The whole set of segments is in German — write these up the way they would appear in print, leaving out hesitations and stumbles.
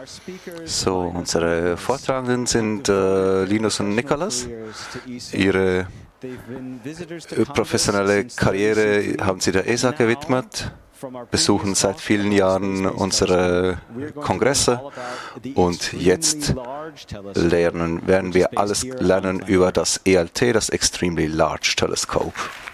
So, unsere Vortragenden sind Linus und Nicholas. Ihre professionelle Karriere haben sie der ESA gewidmet, besuchen seit vielen Jahren unsere Kongresse und jetzt werden wir alles lernen über das ELT, das Extremely Large Telescope.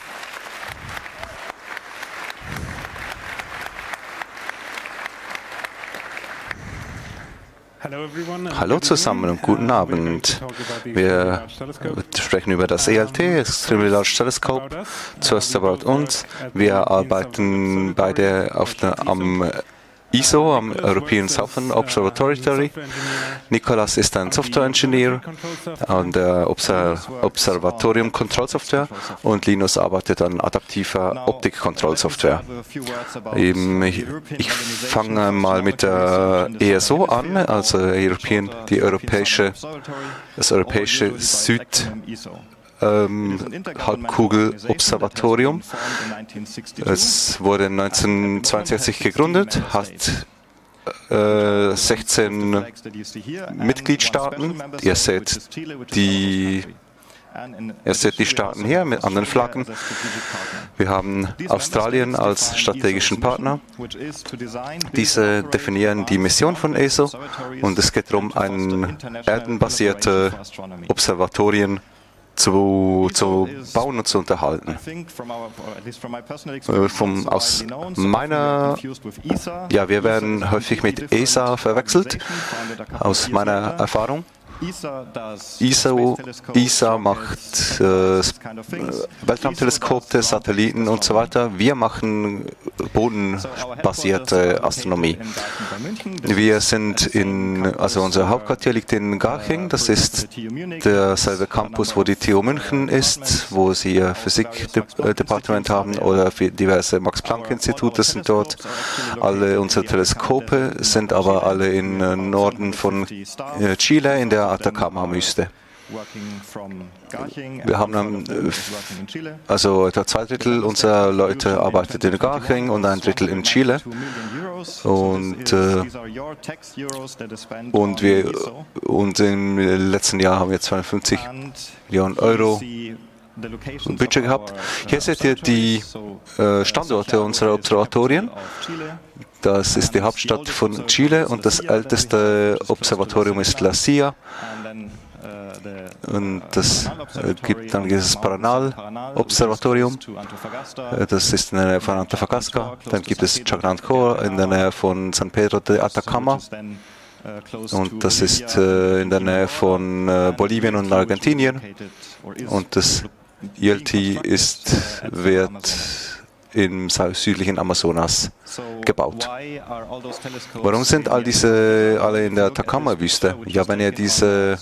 Hallo zusammen und guten Abend. Wir sprechen über das ELT, Extremely Large Telescope. Zuerst about uns. Wir arbeiten beide am ISO, am European Southern Observatory. Nicholas ist ein Software-Engineer an der Observatorium Kontrollsoftware und Linus arbeitet an adaptiver Optik-Kontrollsoftware. Ich fange mal mit der ESO an, also das europäische Halbkugel-Observatorium. Es wurde 1962 gegründet, hat 16 Mitgliedstaaten. Ihr seht die Staaten hier mit anderen Flaggen. Wir haben Australien als strategischen Partner. Diese definieren die Mission von ESO und es geht darum, ein erdenbasierte Observatorien zu bauen und zu unterhalten. Wir werden häufig mit ESA verwechselt, aus meiner Erfahrung. ESA macht Weltraumteleskope, Satelliten und so weiter. Wir machen bodenbasierte Astronomie. Wir sind unser Hauptquartier liegt in Garching. Das ist derselbe Campus, wo die TU München ist, wo sie ihr Physikdepartement haben oder diverse Max-Planck-Institute sind dort. Alle unsere Teleskope sind aber alle im Norden von Chile in der Atacama-Wüste. Wir haben etwa 2/3 unserer Leute arbeitet in Garching und 1/3 in Chile. Und im letzten Jahr haben wir 250 Millionen Euro Budget gehabt. Hier seht ihr die Standorte unserer Observatorien. Das ist die Hauptstadt von Chile und das älteste Observatorium ist La Silla. Und das gibt dann dieses Paranal-Observatorium. Das ist in der Nähe von Antofagasta. Dann gibt es Chagrancor in der Nähe von San Pedro de Atacama. Und das ist in der Nähe von Bolivien und Argentinien. Und das ELT wird im südlichen Amazonas gebaut. Warum sind all diese alle in der Atacama-Wüste? Ja, wenn ihr dieses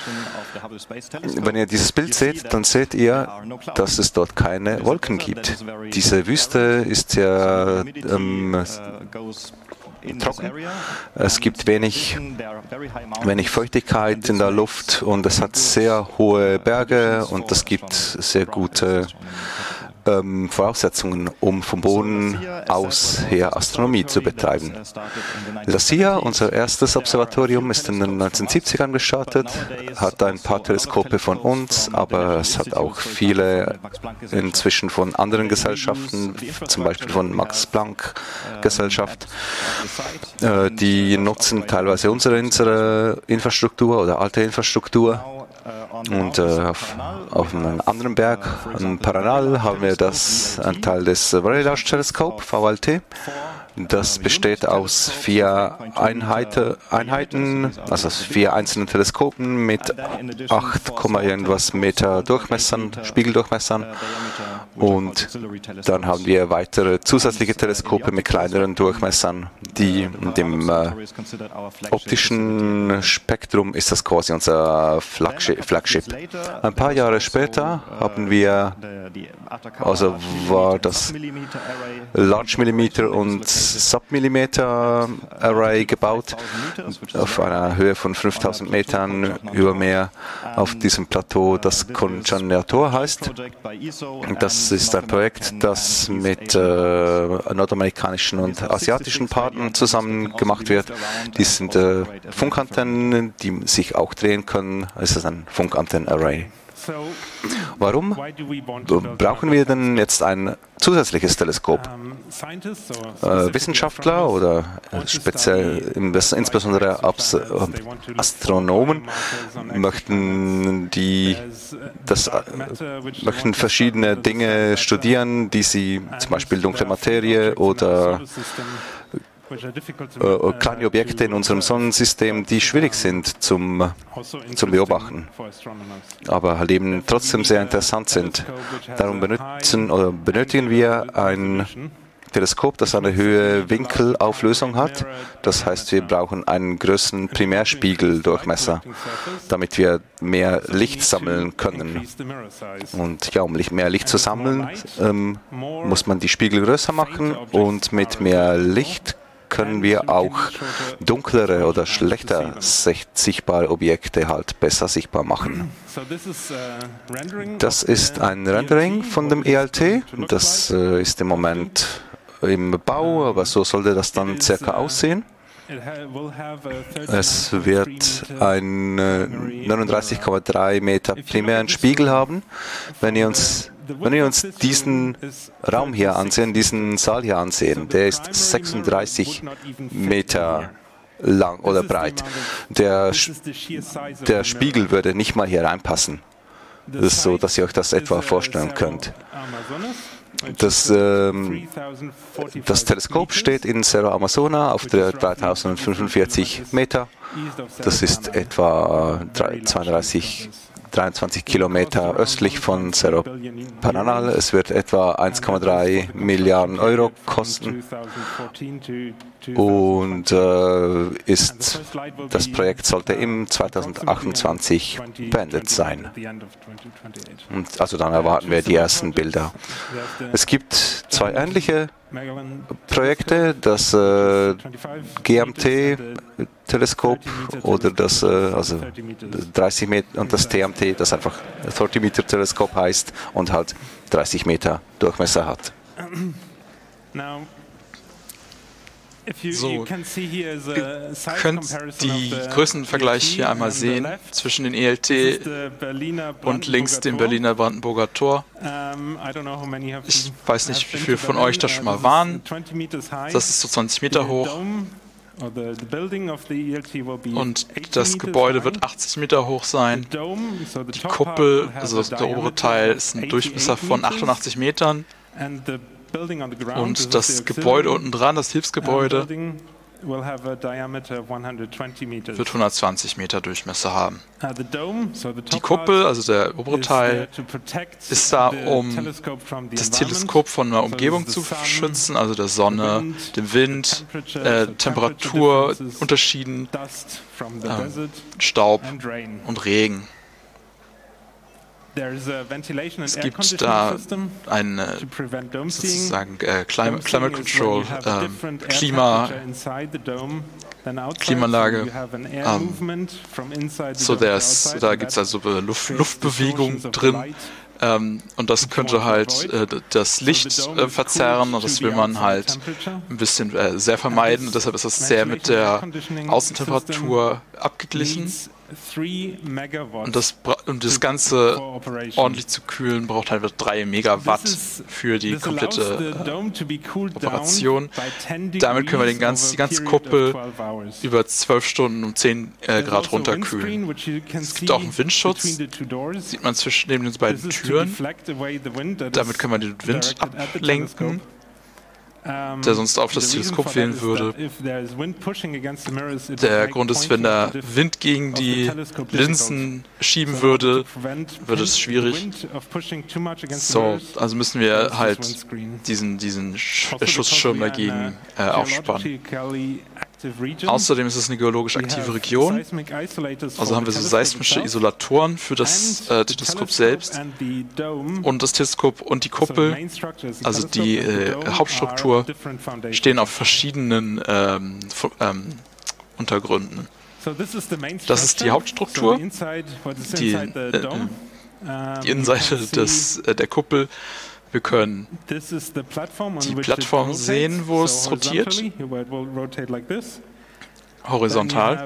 Bild seht, dann seht ihr, dass es dort keine Wolken gibt. Diese Wüste ist sehr trocken. Es gibt wenig Feuchtigkeit in der Luft und es hat sehr hohe Berge und es gibt sehr gute Voraussetzungen, um vom Boden aus her Astronomie zu betreiben. La Silla, unser erstes Observatorium, ist in den 1970ern gestartet, hat ein paar Teleskope von uns, aber es hat auch viele inzwischen von anderen Gesellschaften, zum Beispiel von Max-Planck-Gesellschaft. Die nutzen teilweise unsere Infrastruktur oder alte Infrastruktur. Und auf einem anderen Berg, am Paranal, haben wir ein Teil des Very Large Telescope, VLT. Das besteht aus 4 Einheiten, also aus 4 einzelnen Teleskopen mit 8, irgendwas Meter Durchmessern, Spiegeldurchmessern. Und dann haben wir weitere zusätzliche Teleskope mit kleineren Durchmessern, die in dem optischen Spektrum ist das quasi unser Flagship. Ein paar Jahre später war das Large Millimeter und Submillimeter-Array gebaut, auf einer Höhe von 5000 Metern über Meer auf diesem Plateau, das Congeniator heißt. Das ist ein Projekt, das mit nordamerikanischen und asiatischen Partnern zusammen gemacht wird. Dies sind Funkantennen, die sich auch drehen können. Es ist ein Funkantennen-Array. Warum brauchen wir denn jetzt ein zusätzliches Teleskop? Wissenschaftler oder speziell insbesondere Astronomen möchten verschiedene Dinge studieren, die sie zum Beispiel dunkle Materie oder kleine Objekte in unserem Sonnensystem, die schwierig sind zum Beobachten, aber halt eben trotzdem sehr interessant sind. Darum benötigen wir ein Teleskop, das eine höhere Winkelauflösung hat. Das heißt, wir brauchen einen größeren Primärspiegeldurchmesser, damit wir mehr Licht sammeln können. Und ja, um mehr Licht zu sammeln, muss man die Spiegel größer machen, und mit mehr Licht können wir auch dunklere oder schlechter sichtbare Objekte halt besser sichtbar machen. Das ist ein Rendering von dem ELT. Das ist im Moment im Bau, aber so sollte das dann circa aussehen. Es wird einen 39,3 Meter primären Spiegel haben. Wenn wir uns diesen Raum hier ansehen, diesen Saal hier ansehen, der ist 36 Meter lang oder breit. Der Spiegel würde nicht mal hier reinpassen. Das ist so, dass ihr euch das etwa vorstellen könnt. Das Teleskop steht in Cerro Amazona auf der 3045 Meter. Das ist etwa 23 Kilometer östlich von Cerro Paranal. Es wird etwa 1,3 Milliarden Euro kosten. Und das Projekt sollte im 2028 beendet sein. Und also dann erwarten wir die ersten Bilder. Es gibt zwei ähnliche Projekte, das GMT-Teleskop oder das 30 Meter und das TMT, das einfach 30-Meter-Teleskop heißt und halt 30 Meter Durchmesser hat. So, ihr könnt die Größenvergleich hier einmal sehen zwischen den ELT und links dem Berliner Brandenburger Tor. Ich weiß nicht, wie viele von euch da schon mal waren. Das ist so 20 Meter hoch. Und das Gebäude wird 80 Meter hoch sein. Die Kuppel, also der obere Teil, ist ein Durchmesser von 88 Metern. Und das Gebäude unten dran, das Hilfsgebäude, wird 120 Meter Durchmesser haben. Die Kuppel, also der obere Teil, ist da, um das Teleskop von einer Umgebung zu schützen, also der Sonne, dem Wind, Temperaturunterschieden, Staub und Regen. Es gibt da eine sozusagen Climate Control, Klimaanlage. Da gibt es also Luftbewegung drin. Und das könnte halt das Licht verzerren, und das will man halt ein bisschen sehr vermeiden. Und deshalb ist das sehr mit der Außentemperatur abgeglichen. Und das Ganze ordentlich zu kühlen, braucht halt 3 Megawatt für die komplette Operation. Damit können wir die ganze Kuppel über 12 Stunden um 10 Grad runterkühlen. Es gibt auch einen Windschutz, sieht man neben den beiden Türen. Damit können wir den Wind ablenken, der sonst auf das Teleskop fehlen würde. Der Grund ist, wenn der Wind gegen die Linsen schieben würde, wird es schwierig. So, also müssen wir halt diesen Schutzschirm dagegen aufspannen. Außerdem ist es eine geologisch aktive Region. Also haben wir so seismische Isolatoren für das Teleskop selbst und das Teleskop und die Kuppel, also die Hauptstruktur, stehen auf verschiedenen Untergründen. Das ist die Hauptstruktur, die Innenseite der Kuppel. Wir können die Plattform sehen, wo es rotiert, horizontal,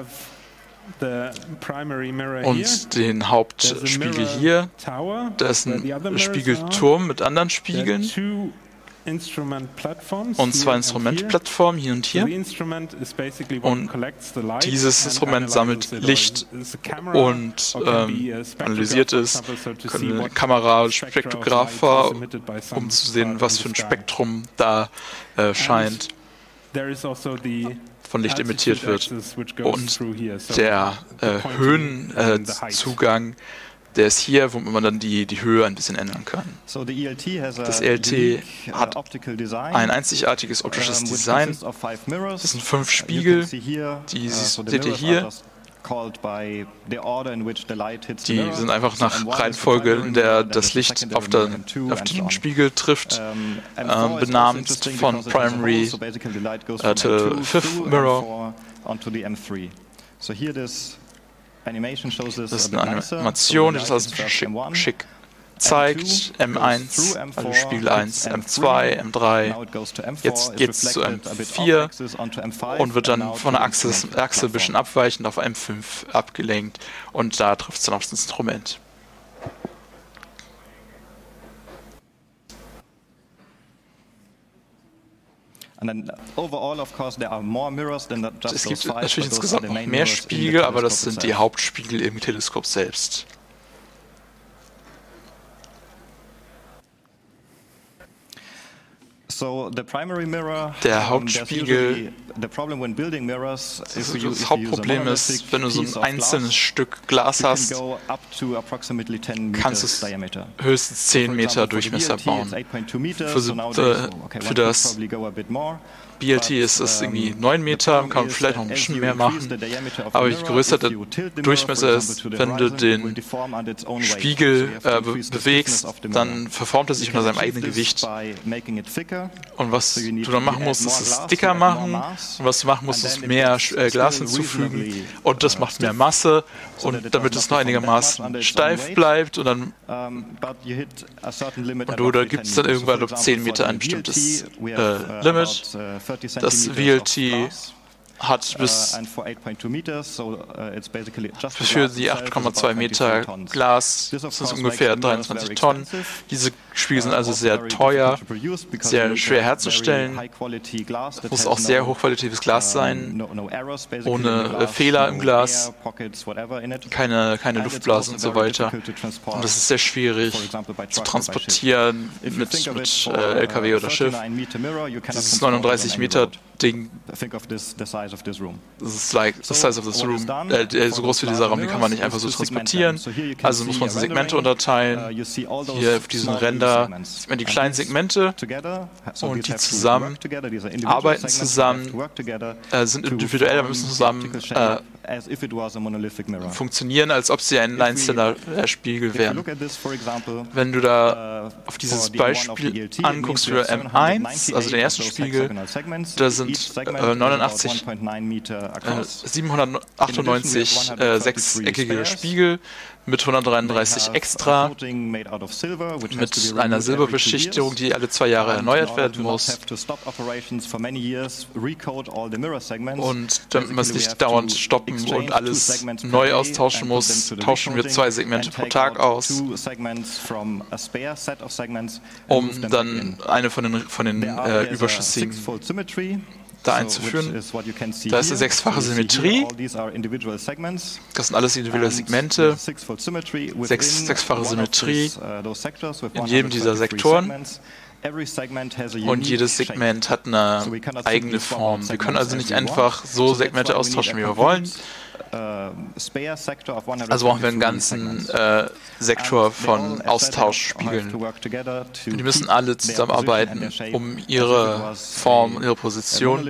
und den Hauptspiegel hier. Da ist ein Spiegelturm mit anderen Spiegeln und zwei Instrumentplattformen hier und hier. Und dieses Instrument sammelt Licht und analysiert es, eine Kamera, Spektrographer, um zu sehen, was für ein Spektrum da scheint, von Licht emittiert wird. Und der Höhenzugang, der ist hier, wo man dann die Höhe ein bisschen ändern kann. Das ELT hat ein einzigartiges optisches Design. Das sind 5 Spiegel, die seht ihr hier. Die sind einfach nach Reihenfolge, in der das Licht auf den Spiegel trifft, benannt von Primary to Fifth Mirror. Das ist eine Animation, die das alles schick zeigt. M1, also Spiegel 1, M2, M3. Jetzt geht es zu M4 und wird dann von der Achse ein bisschen abweichend auf M5 abgelenkt. Und da trifft es dann aufs Instrument. Es gibt natürlich insgesamt noch mehr Spiegel, aber das sind die Hauptspiegel im Teleskop selbst. Der Hauptspiegel, das Hauptproblem ist, wenn du so ein einzelnes Stück Glas hast, kannst du es höchstens 10 Meter Durchmesser bauen. Für das BLT ist es irgendwie 9 Meter, kann man vielleicht noch ein bisschen mehr machen, aber je größer der Durchmesser ist, wenn du den Spiegel bewegst, dann verformt er sich unter seinem eigenen Gewicht. Und was du dann machen musst, ist es dicker machen, und was du machen musst, ist mehr Glas hinzufügen, und das macht mehr Masse, und damit es noch einigermaßen steif bleibt, und dann oder gibt es dann irgendwann auf 10 Meter ein bestimmtes Limit. Das VLT hat bis für die 8,2 Meter Glas, das ist ungefähr 23 Tonnen. Diese Spiegel sind also sehr teuer, sehr schwer herzustellen. Muss auch sehr hochqualitatives Glas sein, ohne Fehler im Glas, keine Luftblasen und so weiter. Und das ist sehr schwierig zu transportieren mit LKW oder Schiff. Dieses 39 Meter Ding, das ist like the size of this room, so groß wie dieser Raum, den kann man nicht einfach so transportieren, also muss man Segmente unterteilen. Hier auf diesen Ränder sieht man die kleinen Segmente, und die zusammen arbeiten zusammen, sind individuell, aber müssen zusammen funktionieren, als ob sie ein einzelner Spiegel wären. Wenn du da auf dieses Beispiel anguckst für M1, also den ersten Spiegel, da sind 798 sechseckige Spiegel mit 133 extra, mit einer Silberbeschichtung, die alle 2 Jahre erneuert werden muss. Und damit man es nicht dauernd stoppen und alles neu austauschen muss, tauschen wir 2 Segmente pro Tag aus, um dann eine von den überschüssigen da einzuführen. Da ist eine 6-fache Symmetrie. Das sind alles individuelle Segmente. 6-fache Symmetrie in jedem dieser Sektoren. Und jedes Segment hat eine eigene Form. Wir können also nicht einfach so Segmente austauschen, wie wir wollen. Also brauchen wir einen ganzen Sektor von Austauschspiegeln. Die müssen alle zusammenarbeiten, um ihre Form, ihre Position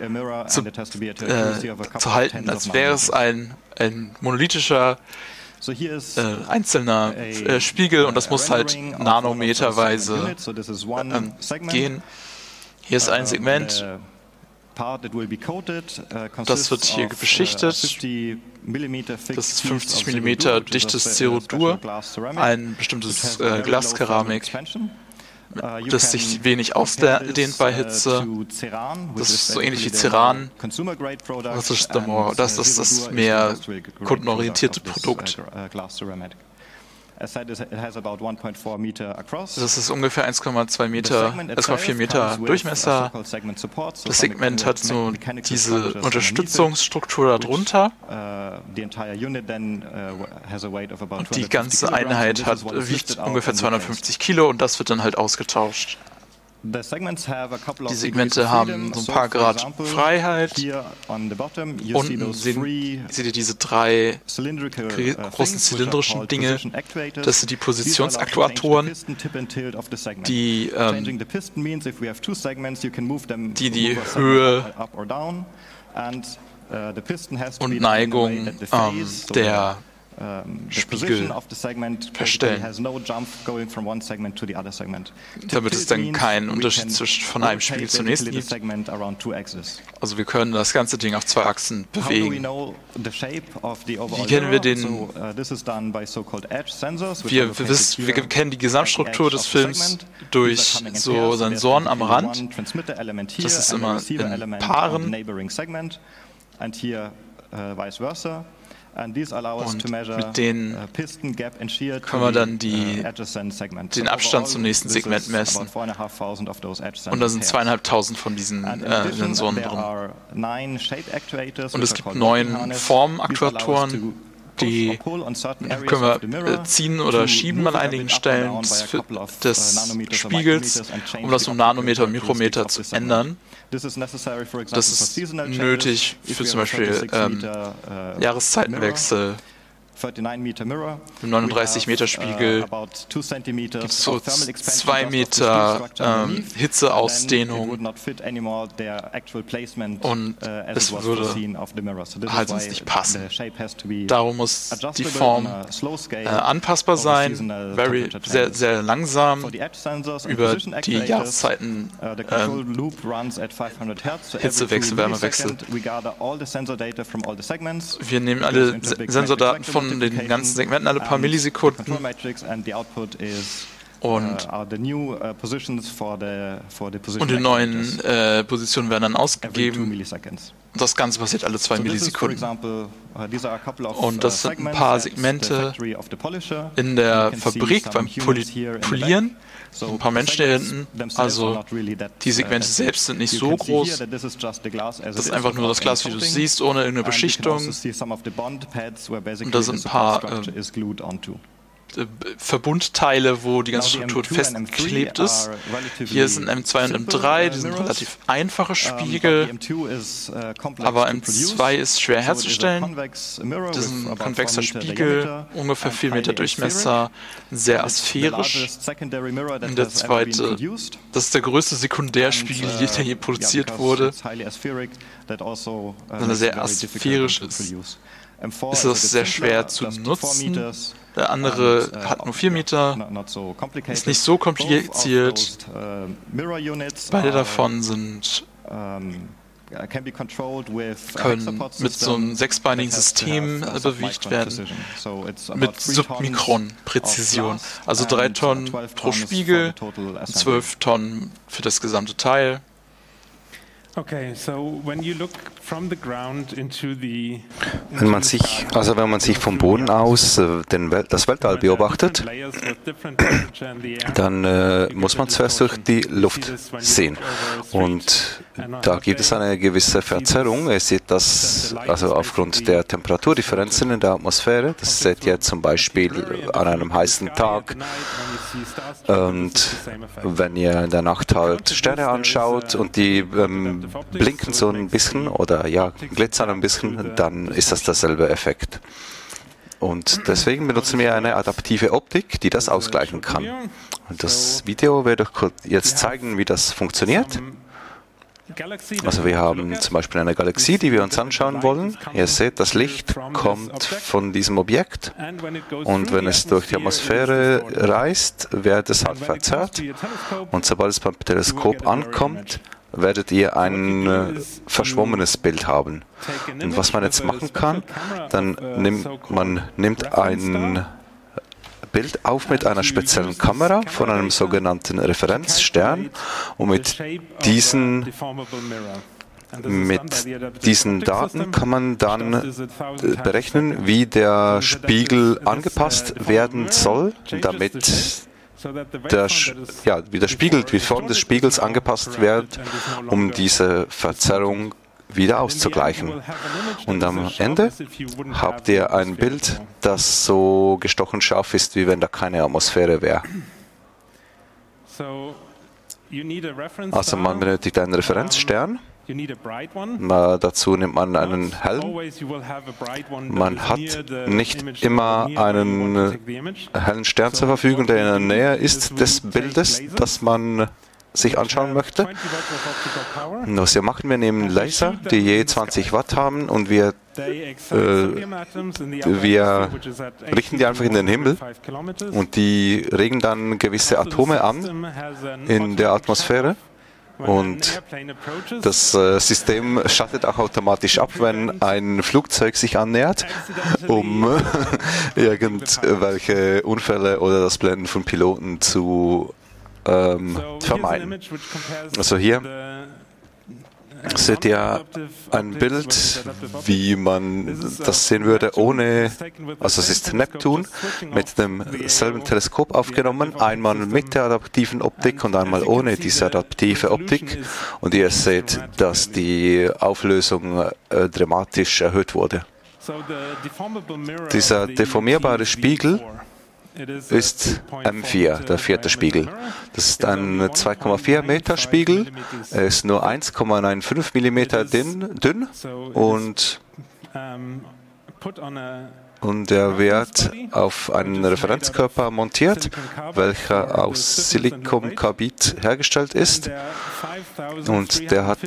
zu halten, als wäre es ein monolithischer einzelner Spiegel, und das muss halt nanometerweise gehen. Hier ist ein Segment, das wird hier beschichtet. Das ist 50 mm dichtes Cerudur, ein bestimmtes Glaskeramik, das sich wenig ausdehnt bei Hitze. Das ist so ähnlich wie Ceran. Das ist das mehr kundenorientierte Produkt. Das ist ungefähr 1,4 Meter Durchmesser. Das Segment hat so diese Unterstützungsstruktur darunter. Und die ganze Einheit wiegt ungefähr 250 Kilo, und das wird dann halt ausgetauscht. Die Segmente haben so ein paar Grad Freiheit. Unten seht ihr diese drei großen zylindrischen Dinge. Das sind die Positionsaktuatoren, die die Höhe und Neigung der Spiegel verstellen, damit es dann keinen Unterschied von einem Spiegel zum nächsten gibt. Also wir können das ganze Ding auf zwei Achsen bewegen. Wie kennen wir den? Wir kennen die Gesamtstruktur des Films durch so Sensoren am Rand. Das ist immer in Paaren. Und mit denen können wir dann den Abstand zum nächsten Segment messen. Und da sind 2.500 von diesen Sensoren drin. Und es gibt 9 Formaktuatoren, die können wir ziehen oder schieben an einigen Stellen des Spiegels, um das um Nanometer und Mikrometer zu ändern. Das ist nötig für zum Beispiel Jahreszeitenwechsel. Im 39-Meter-Spiegel gibt es so 2 Meter Hitzeausdehnung, und es würde halt sonst nicht passen. Darum muss die Form anpassbar sein, sehr, sehr langsam über die Jahreszeiten, Hitzewechsel, Wärmewechsel. Wir nehmen alle Sensordaten von den ganzen Segmenten alle paar Millisekunden, und die neuen Positionen werden dann ausgegeben. Das Ganze passiert alle 2 Millisekunden. Und das sind ein paar Segmente in der Fabrik beim Polieren. Ein paar Menschen hier hinten. Also die Segmente selbst sind nicht so groß. Das ist einfach nur das Glas, wie du es siehst, ohne irgendeine Beschichtung. Und da sind ein paar Verbundteile, wo die ganze Struktur festgeklebt ist. Hier ist ein M2 und M3, die sind relativ einfache Spiegel, aber M2 ist schwer herzustellen. Das ist ein konvexer Spiegel, ungefähr 4 Meter Durchmesser, sehr asphärisch. Und der zweite, das ist der größte Sekundärspiegel, der je produziert wurde, weil er sehr asphärisch ist. Ist das sehr schwer zu nutzen. Der andere hat nur 4 Meter, ist nicht so kompliziert. Beide davon können mit so einem 6-beinigen System bewegt werden, mit Submikron-Präzision. Also 3 Tonnen pro Spiegel, 12 Tonnen für das gesamte Teil. Wenn man sich vom Boden aus das Weltall beobachtet, dann muss man zuerst durch die Luft sehen. Und da gibt es eine gewisse Verzerrung. Ihr seht das also aufgrund der Temperaturdifferenzen in der Atmosphäre. Das seht ihr zum Beispiel an einem heißen Tag. Und wenn ihr in der Nacht halt Sterne anschaut und die blinken so ein bisschen oder ja, glitzern ein bisschen, dann ist das derselbe Effekt. Und deswegen benutzen wir eine adaptive Optik, die das ausgleichen kann. Und das Video werde ich jetzt zeigen, wie das funktioniert. Also wir haben zum Beispiel eine Galaxie, die wir uns anschauen wollen. Ihr seht, das Licht kommt von diesem Objekt und wenn es durch die Atmosphäre reist, wird es halt verzerrt. Und sobald es beim Teleskop ankommt, werdet ihr ein verschwommenes Bild haben. Und was man jetzt machen kann, dann nimmt ein Bild auf mit einer speziellen Kamera von einem sogenannten Referenzstern und mit diesen Daten kann man dann berechnen, wie der Spiegel angepasst werden soll, damit die Form des Spiegels angepasst wird, um diese Verzerrung wieder auszugleichen. Und am Ende habt ihr ein Bild, das so gestochen scharf ist, wie wenn da keine Atmosphäre wäre. Also man benötigt einen Referenzstern. Dazu nimmt man einen hellen. Man hat nicht immer einen hellen Stern zur Verfügung, der in der Nähe ist des Bildes, das man sich anschauen möchte. Und was wir machen, wir nehmen Laser, die je 20 Watt haben und wir richten die einfach in den Himmel und die regen dann gewisse Atome an in der Atmosphäre. Und das System schaltet auch automatisch ab, wenn ein Flugzeug sich annähert, um irgendwelche Unfälle oder das Blenden von Piloten zu vermeiden. Also hier seht ihr ein Bild, wie man das sehen würde, also es ist Neptun mit demselben Teleskop aufgenommen, einmal mit der adaptiven Optik und einmal ohne diese adaptive Optik. Und ihr seht, dass die Auflösung dramatisch erhöht wurde. Dieser deformierbare Spiegel ist M4, der vierte Spiegel. Das ist ein 2,4 Meter Spiegel. Er ist nur 1,95 Millimeter dünn und er wird auf einen Referenzkörper montiert, welcher aus Siliziumkarbid hergestellt ist. Und der hat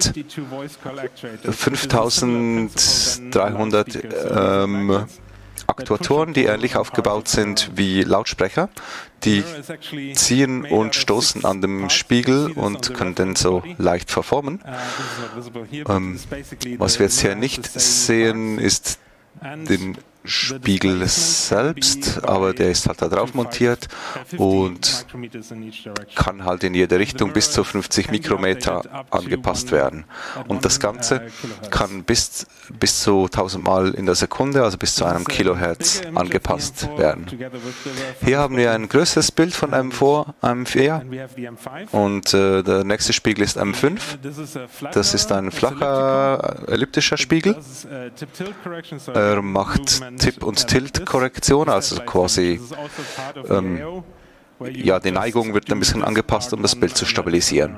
5300 Aktuatoren, die ähnlich aufgebaut sind wie Lautsprecher. Die ziehen und stoßen an dem Spiegel und können den so leicht verformen. Was wir jetzt hier nicht sehen, ist den Spiegel selbst, aber der ist halt da drauf montiert und kann halt in jede Richtung bis zu 50 Mikrometer angepasst werden. Und das Ganze kann bis zu 1000 Mal in der Sekunde, also bis zu einem Kilohertz angepasst werden. Hier haben wir ein größeres Bild von M4 und der nächste Spiegel ist M5. Das ist ein flacher elliptischer Spiegel. Er macht Tipp- und Tilt-Korrektion, also quasi die Neigung wird ein bisschen angepasst, um das Bild zu stabilisieren.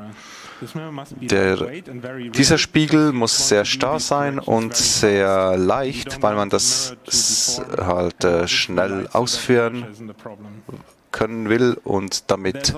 Dieser Spiegel muss sehr starr sein und sehr leicht, weil man das halt schnell ausführen können will und damit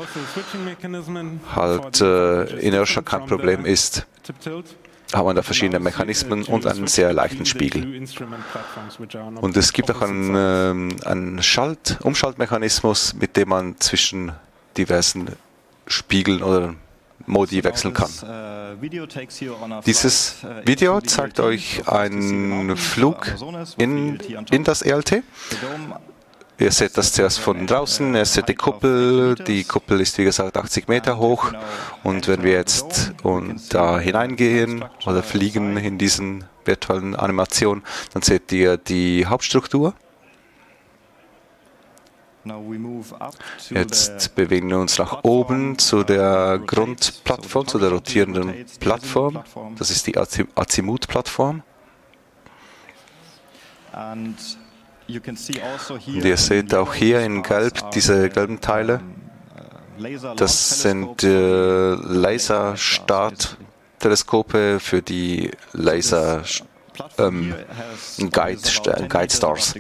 halt Inertia kein Problem ist, haben wir da verschiedene Mechanismen und einen sehr leichten Spiegel. Und es gibt auch einen Umschaltmechanismus, mit dem man zwischen diversen Spiegeln oder Modi wechseln kann. Dieses Video zeigt euch einen Flug in das ELT. Ihr seht das zuerst von draußen, ihr seht die Kuppel ist wie gesagt 80 Meter hoch und wenn wir jetzt da hineingehen oder fliegen in diesen virtuellen Animation, dann seht ihr die Hauptstruktur. Jetzt bewegen wir uns nach oben zu der Grundplattform, zu der rotierenden Plattform. Das ist die Azimut-Plattform. Und ihr seht auch hier in Gelb diese gelben Teile. Das sind Laserstartteleskope für die Laser Guide Stars.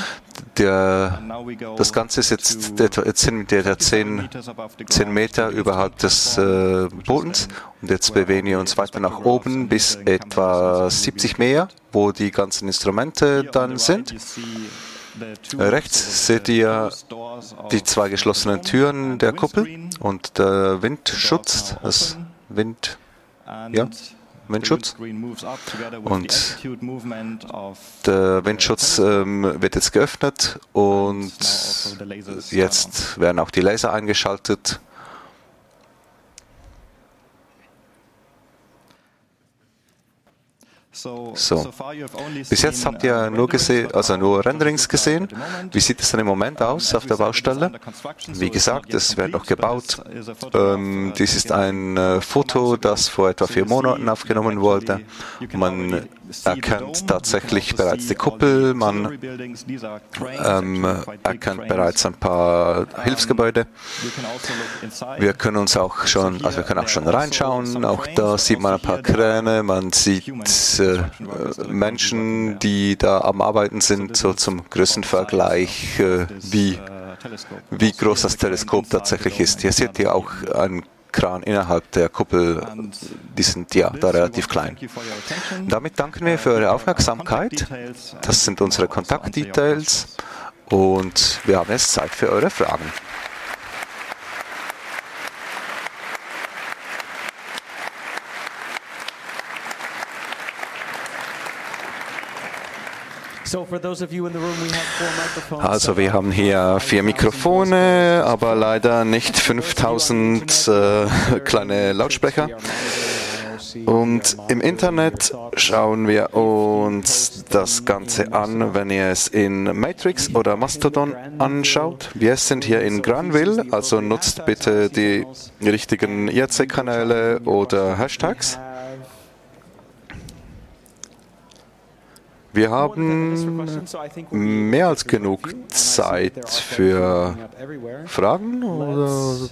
Das Ganze ist jetzt sind wir 10 Meter überhalb des Bodens und jetzt bewegen wir uns weiter nach oben bis etwa 70 Meter, wo die ganzen Instrumente dann sind. Rechts seht ihr die 2 geschlossenen Türen der Kuppel und der Windschutz, Windschutz. Und der Windschutz wird jetzt geöffnet und jetzt werden auch die Laser eingeschaltet. So, bis jetzt habt ihr nur Renderings gesehen. Wie sieht es denn im Moment aus auf der Baustelle? Wie gesagt, es wird noch gebaut. Dies ist ein Foto, das vor etwa 4 Monaten aufgenommen wurde. Man erkennt tatsächlich bereits die Kuppel, man erkennt bereits ein paar Hilfsgebäude. Wir können auch schon reinschauen. Auch da sieht man ein paar Kräne, man sieht Menschen, die da am Arbeiten sind, so zum Größenvergleich, wie groß das Teleskop tatsächlich ist. Hier seht ihr auch einen Kran innerhalb der Kuppel, die sind ja da relativ klein. Damit danken wir für eure Aufmerksamkeit. Das sind unsere Kontaktdetails und wir haben jetzt Zeit für eure Fragen. Also wir haben hier 4 Mikrofone, aber leider nicht 5000 kleine Lautsprecher. Und im Internet schauen wir uns das Ganze an, wenn ihr es in Matrix oder Mastodon anschaut. Wir sind hier in Granville, also nutzt bitte die richtigen IRC-Kanäle oder Hashtags. Wir haben mehr als genug Zeit für Fragen. Oder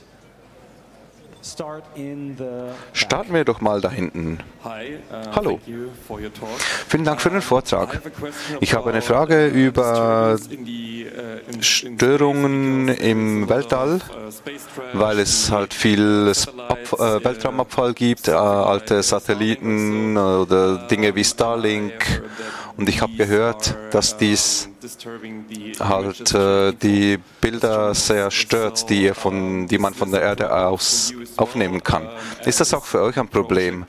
starten wir doch mal da hinten. Hallo. Vielen Dank für den Vortrag. Ich habe eine Frage über Störungen im Weltall, weil es halt viel Weltraumabfall gibt, alte Satelliten oder Dinge wie Starlink. Und ich habe gehört, dass dies halt die Bilder sehr stört, die man von der Erde aus aufnehmen kann. Ist das auch für euch ein Problem?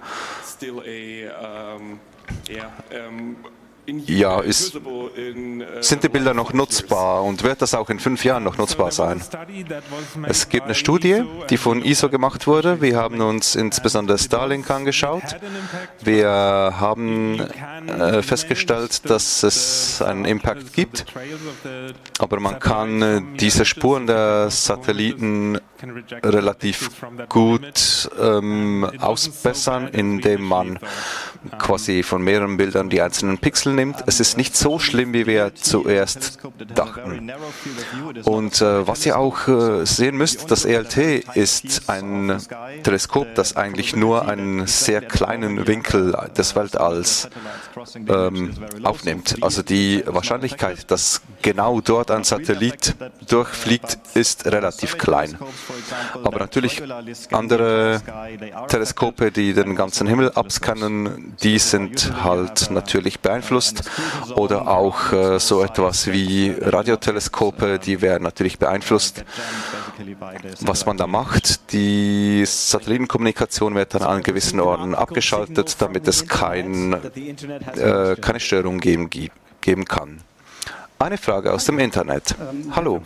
Ja, sind die Bilder noch nutzbar und wird das auch in 5 Jahren noch nutzbar sein? Es gibt eine Studie, die von ISO gemacht wurde. Wir haben uns insbesondere Starlink angeschaut. Wir haben festgestellt, dass es einen Impact gibt, aber man kann diese Spuren der Satelliten relativ gut ausbessern, indem man quasi von mehreren Bildern die einzelnen Pixel nimmt. Es ist nicht so schlimm, wie wir zuerst dachten. Und was ihr auch sehen müsst, das ELT ist ein Teleskop, das eigentlich nur einen sehr kleinen Winkel des Weltalls aufnimmt. Also die Wahrscheinlichkeit, dass genau dort ein Satellit durchfliegt, ist relativ klein. Aber natürlich andere Teleskope, die den ganzen Himmel abscannen, die sind halt natürlich beeinflusst. Oder auch so etwas wie Radioteleskope, die werden natürlich beeinflusst. Was man da macht, die Satellitenkommunikation wird dann an gewissen Orten abgeschaltet, damit es keine Störung geben kann. Eine Frage aus dem Internet. Hallo.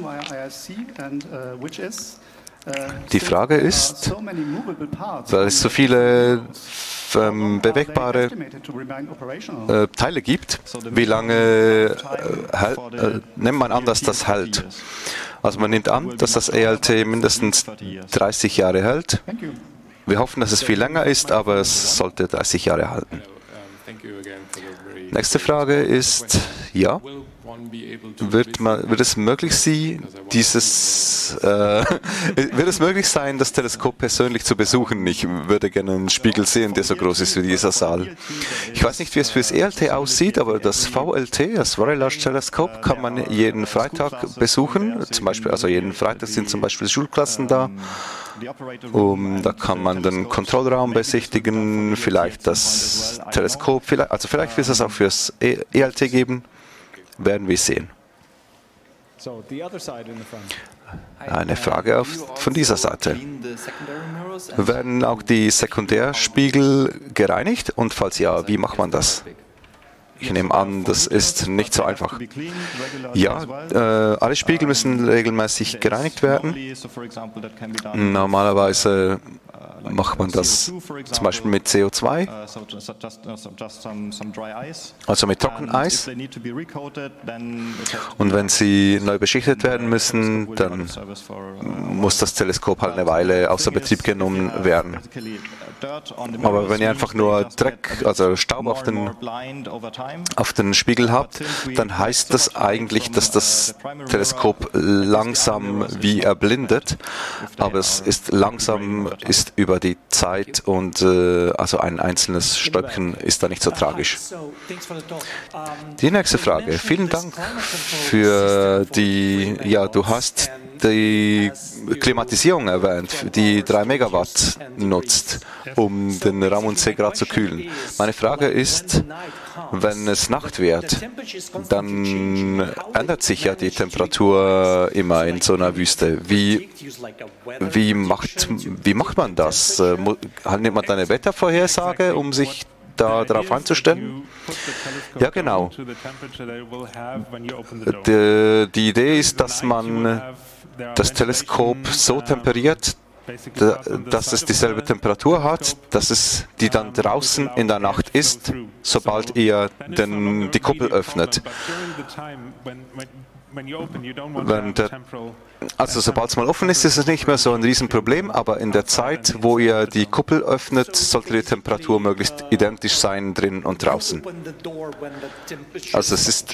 Die Frage ist, weil es so viele bewegbare Teile gibt, wie lange nimmt man an, dass das hält? Also man nimmt an, dass das ELT mindestens 30 Jahre hält. Wir hoffen, dass es viel länger ist, aber es sollte 30 Jahre halten. Nächste Frage ist, ja, wird es möglich sein, das Teleskop persönlich zu besuchen? Ich würde gerne einen Spiegel sehen, der so groß ist wie dieser Saal. Ich weiß nicht, wie es für das ELT aussieht, aber das VLT, das Very Large Telescope, kann man jeden Freitag besuchen. Zum Beispiel, also jeden Freitag sind zum Beispiel Schulklassen da. Da kann man den Kontrollraum besichtigen, vielleicht das Teleskop, vielleicht wird es das auch fürs ELT geben, werden wir sehen. Eine Frage von dieser Seite. Werden auch die Sekundärspiegel gereinigt und falls ja, wie macht man das? Ich nehme an, das ist nicht so einfach. Ja, alle Spiegel müssen regelmäßig gereinigt werden. Normalerweise macht man das zum Beispiel mit CO2, also mit Trockeneis. Und wenn sie neu beschichtet werden müssen, dann muss das Teleskop halt eine Weile außer Betrieb genommen werden. Aber wenn ihr einfach nur Dreck, also Staub auf den Spiegel habt, dann heißt das eigentlich, dass das Teleskop langsam wie erblindet. Aber es ist langsam über die Zeit und also ein einzelnes Stäubchen ist da nicht so tragisch. Die nächste Frage. Vielen Dank für du hast die Klimatisierung erwähnt, die 3 Megawatt nutzt, um den Raum um 10 Grad zu kühlen. Meine Frage ist, wenn es Nacht wird, dann ändert sich ja die Temperatur immer in so einer Wüste. Wie macht man das? Nimmt man da eine Wettervorhersage, um sich darauf einzustellen? Ja, genau. Die Idee ist, dass man das Teleskop so temperiert, dass es dieselbe Temperatur hat, die dann draußen in der Nacht ist, sobald ihr die Kuppel öffnet. Sobald es mal offen ist, ist es nicht mehr so ein Riesenproblem, aber in der Zeit, wo ihr die Kuppel öffnet, sollte die Temperatur möglichst identisch sein, drin und draußen. Also es ist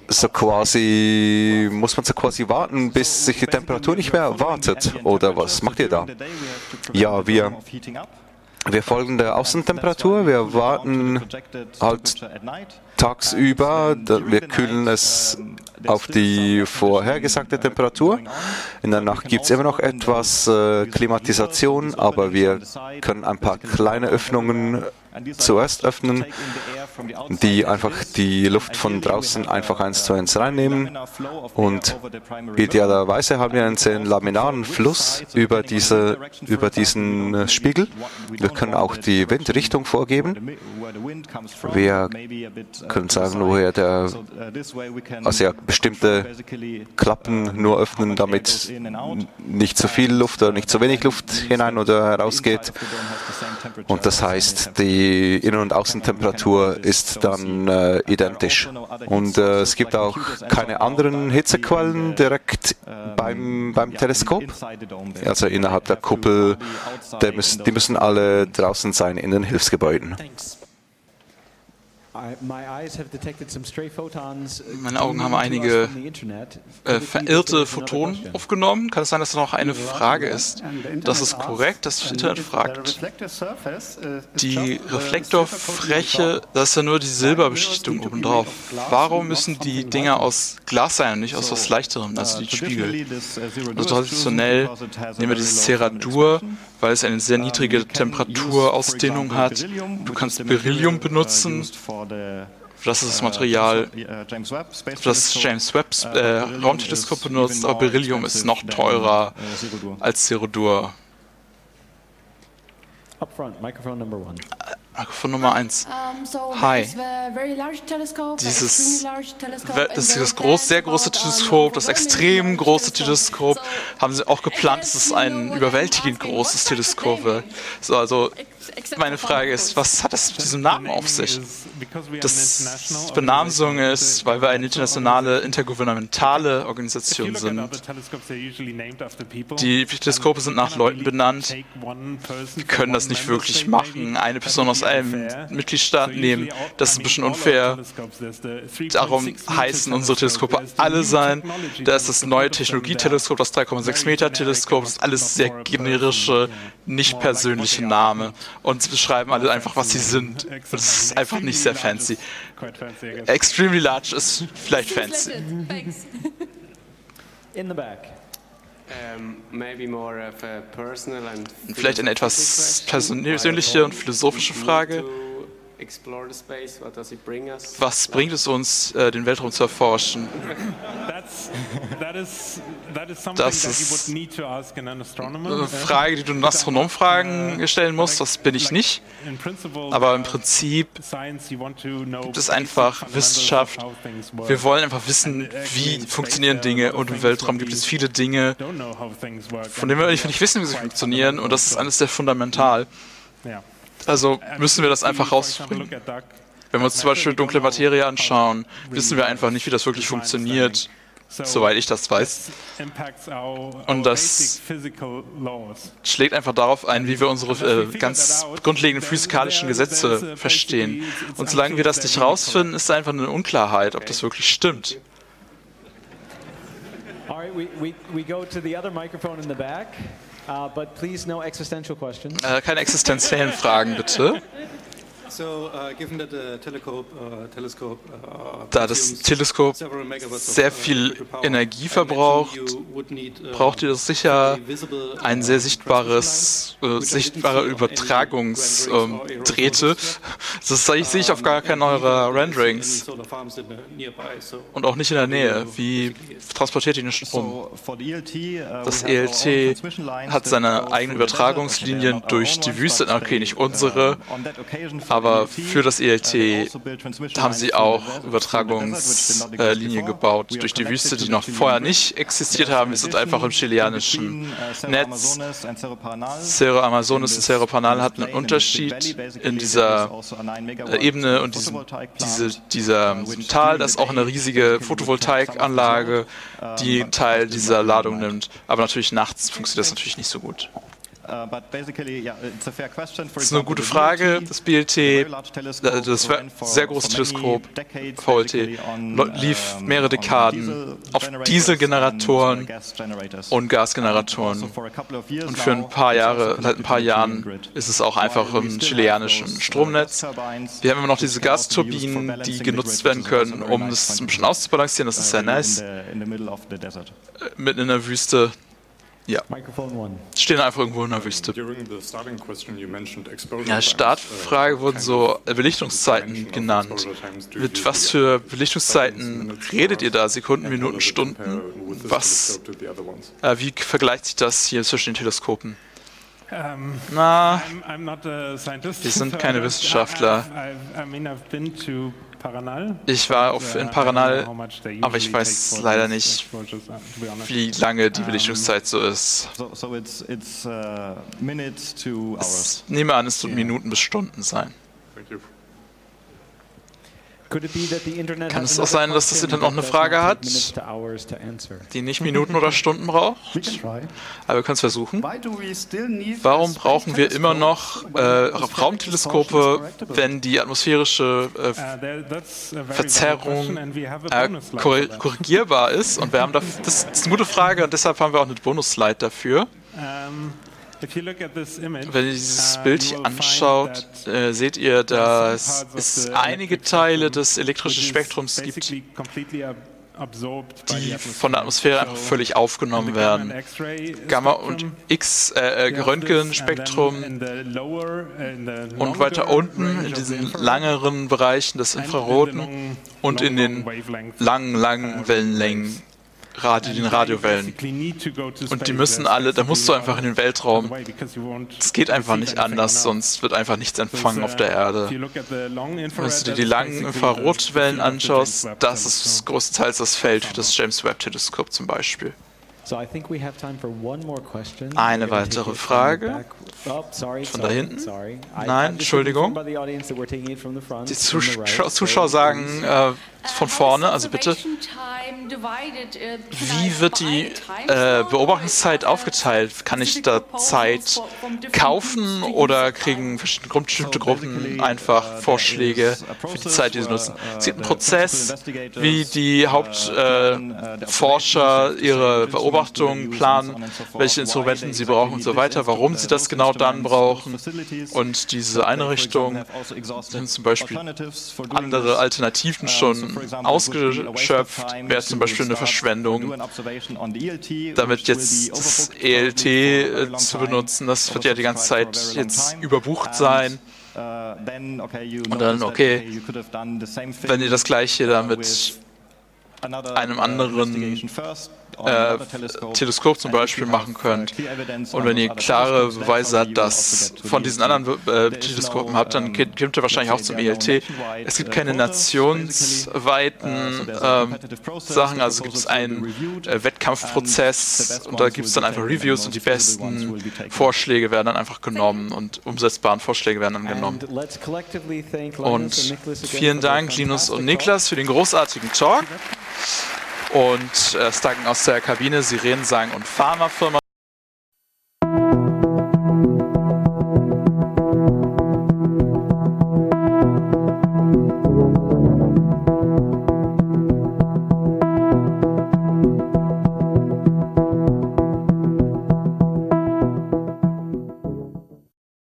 muss man so quasi warten, bis sich die Temperatur nicht mehr erwartet, oder was macht ihr da? Ja, wir folgen der Außentemperatur, wir warten halt tagsüber, wir kühlen es auf die vorhergesagte Temperatur. In der Nacht gibt es immer noch etwas Klimatisation, aber wir können ein paar kleine Öffnungen zuerst öffnen, die einfach die Luft von draußen einfach 1:1 reinnehmen und idealerweise haben wir einen sehr laminaren Fluss über diesen Spiegel. Wir können auch die Windrichtung vorgeben. Wir können sagen, woher bestimmte Klappen nur öffnen, damit nicht zu viel Luft oder nicht zu wenig Luft hinein oder herausgeht. Und das heißt, die Innen- und Außentemperatur ist dann identisch. Und es gibt auch keine anderen Hitzequellen direkt beim Teleskop. Also innerhalb der Kuppel, die müssen alle draußen sein in den Hilfsgebäuden. Meine Augen haben einige verirrte Photonen aufgenommen. Kann es sein, dass da noch eine Frage ist? Das ist korrekt, das Internet fragt. Die Reflektorfläche, das ist ja nur die Silberbeschichtung obendrauf. Warum müssen die Dinger aus Glas sein und nicht aus was Leichterem, also die Spiegel? Also traditionell nehmen wir dieses Ceradur, weil es eine sehr niedrige Temperaturausdehnung hat. Du kannst Beryllium benutzen. Das ist das Material, das James Webb Raumteleskop benutzt, aber Beryllium ist noch teurer als Ceradur. Mikrofon Nummer 1. Hi. Das ist das sehr große Teleskop, das extrem große Teleskop. Haben sie auch geplant, dass es ein überwältigend großes Teleskop wird. Also meine Frage ist, was hat das mit diesem Namen auf sich? Das Benamsung ist, weil wir eine internationale, intergouvernementale Organisation sind. Die Teleskope sind nach Leuten benannt. Wir können das nicht wirklich machen. Eine Person aus einem Mitgliedstaat nehmen, das ist ein bisschen unfair. Darum heißen unsere Teleskope alle sein. Da ist das neue Technologieteleskop, das 3,6 Meter Teleskop, das ist alles sehr generische, nicht persönliche Name. Und sie beschreiben alle einfach, was sie sind. Und das ist einfach nicht sehr fancy. Extremely Large ist vielleicht fancy. Vielleicht eine etwas persönliche und philosophische Frage. Was bringt es uns, den Weltraum zu erforschen? Das ist eine Frage, die du einen Astronom stellen musst. Das bin ich nicht. Aber im Prinzip gibt es einfach Wissenschaft. Wir wollen einfach wissen, wie funktionieren Dinge. Und im Weltraum gibt es viele Dinge, von denen wir nicht wissen, wie sie funktionieren. Und das ist alles sehr fundamental. Also müssen wir das einfach rausbringen. Wenn wir uns zum Beispiel dunkle Materie anschauen, wissen wir einfach nicht, wie das wirklich funktioniert, soweit ich das weiß. Und das schlägt einfach darauf ein, wie wir unsere ganz grundlegenden physikalischen Gesetze verstehen. Und solange wir das nicht rausfinden, ist da einfach eine Unklarheit, ob das wirklich stimmt. Keine existenziellen Fragen, bitte. Da das Teleskop sehr viel Energie verbraucht, braucht ihr sicher ein sehr sichtbare Übertragungsdrähte. Das sehe ich auf gar keinen eurer Renderings. Und auch nicht in der Nähe. Wie transportiert ihr den Strom? Das ELT hat seine eigenen Übertragungslinien durch die Wüste. Okay, nicht unsere, aber für das ELT haben sie auch Übertragungslinien gebaut durch die Wüste, die noch vorher nicht existiert haben. Wir sind einfach im chilianischen Netz. Cerro Amazonas und Cerro Panal hatten einen Unterschied in dieser Ebene und diesem Tal. Das ist auch eine riesige Photovoltaikanlage, die einen Teil dieser Ladung nimmt. Aber natürlich nachts funktioniert das natürlich nicht so gut. Das ist eine gute Frage. Das BLT, das sehr große Teleskop, VLT, lief mehrere Dekaden auf Dieselgeneratoren und Gasgeneratoren. Und für ein paar Jahren ist es auch einfach im chilianischen Stromnetz. Wir haben immer noch diese Gasturbinen, die genutzt werden können, um das ein bisschen auszubalancieren. Das ist sehr nice. Mitten in der Wüste. Ja, stehen einfach irgendwo in der Wüste. In der Startfrage wurden so Belichtungszeiten genannt. Mit was für Belichtungszeiten redet ihr da? Sekunden, Minuten, Stunden? Wie vergleicht sich das hier zwischen den Teleskopen? Na, wir sind keine Wissenschaftler. Ich war in Paranal, aber ich weiß leider nicht, wie lange die Belichtungszeit so ist. Ich nehme an, es wird Minuten bis Stunden sein. Kann es auch sein, dass das Internet noch eine Frage hat, die nicht Minuten oder Stunden braucht? Aber wir können es versuchen. Warum brauchen wir immer noch Raumteleskope, wenn die atmosphärische Verzerrung korrigierbar ist? Und wir haben das ist eine gute Frage und deshalb haben wir auch eine Bonus-Slide dafür. Wenn ihr dieses Bild hier anschaut, seht ihr, dass es einige Teile des elektrischen Spektrums gibt, die von der Atmosphäre einfach völlig aufgenommen werden. Gamma- und Röntgenspektrum und weiter unten in diesen langeren Bereichen des Infraroten und in den langen Wellenlängen. Den Radiowellen. Und die müssen alle, da musst du einfach in den Weltraum. Es geht einfach nicht anders, sonst wird einfach nichts empfangen auf der Erde. Wenn du dir die langen Infrarotwellen anschaust, das ist größtenteils das Feld für das James Webb Teleskop zum Beispiel. Eine weitere Frage. Von da hinten? Nein, Entschuldigung. Die Zuschauer sagen von vorne, also bitte. Wie wird die Beobachtungszeit aufgeteilt? Kann ich da Zeit kaufen oder kriegen bestimmte Gruppen einfach Vorschläge für die Zeit, die sie nutzen? Es gibt einen Prozess, wie die Hauptforscher ihre Beobachtungen planen, welche Instrumente sie brauchen und so weiter, warum sie das genau dann brauchen. Und diese Einrichtungen sind zum Beispiel andere Alternativen schon ausgeschöpft, wäre zum Beispiel eine Verschwendung, damit jetzt das ELT zu benutzen, das wird ja die ganze Zeit jetzt überbucht sein. Und dann, okay, wenn ihr das Gleiche dann mit einem anderen Teleskop zum Beispiel machen könnt. Und wenn ihr klare Beweise habt, dass von diesen anderen Teleskopen habt, dann kommt ihr wahrscheinlich auch zum ELT. Es gibt keine nationsweiten Sachen, also gibt es einen Wettkampfprozess und da gibt es dann einfach Reviews und die besten Vorschläge werden dann einfach genommen und umsetzbaren Vorschläge werden dann genommen. Und vielen Dank, Linus und Niklas, für den großartigen Talk. Und es danken aus der Kabine Sirensang und Pharmafirma.